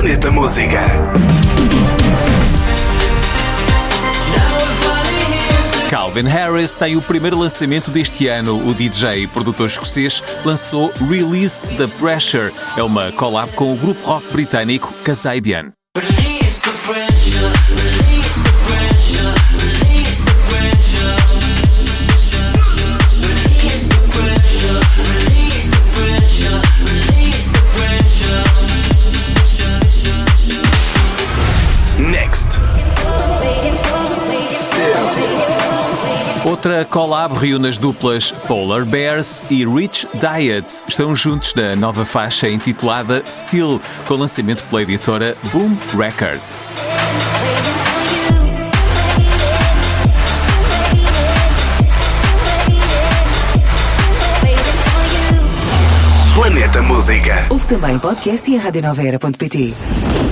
Planeta Música. Calvin Harris tem o primeiro lançamento deste ano. O DJ e produtor escocês lançou Release the Pressure. É uma collab com o grupo rock britânico Kasabian. Outra collab reúne as duplas Polar Bears e Rich Diet. Estão juntos na nova faixa intitulada Still, com lançamento pela editora Boom Records. Planeta Música. Ouve também podcast e a radionovaera.pt.